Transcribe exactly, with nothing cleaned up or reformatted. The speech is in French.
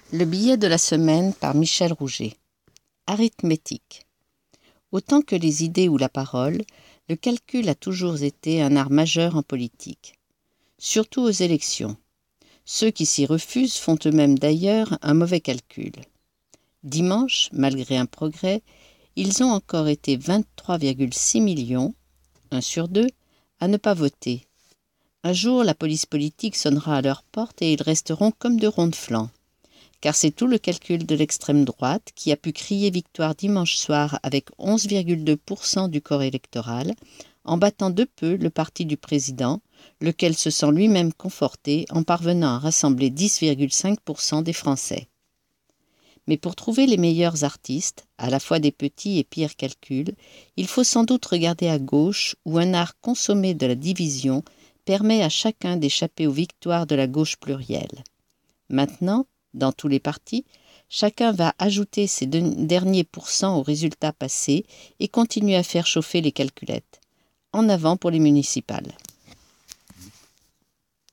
Le billet de la semaine par Michel Rouget. Arithmétique. Autant que les idées ou la parole, le calcul a toujours été un art majeur en politique, surtout aux élections. Ceux qui s'y refusent font eux-mêmes d'ailleurs un mauvais calcul. Dimanche, malgré un progrès, ils ont encore été vingt-trois virgule six millions, un sur deux, à ne pas voter. Un jour, la police politique sonnera à leur porte et ils resteront comme de ronds de flanc. Car c'est tout le calcul de l'extrême droite qui a pu crier victoire dimanche soir avec onze virgule deux pour cent du corps électoral, en battant de peu le parti du président, lequel se sent lui-même conforté en parvenant à rassembler dix virgule cinq pour cent des Français. Mais pour trouver les meilleurs artistes, à la fois des petits et pires calculs, il faut sans doute regarder à gauche où un art consommé de la division permet à chacun d'échapper aux victoires de la gauche plurielle. Maintenant, dans tous les partis, chacun va ajouter ses derniers pourcents aux résultats passés et continuer à faire chauffer les calculettes. En avant pour les municipales.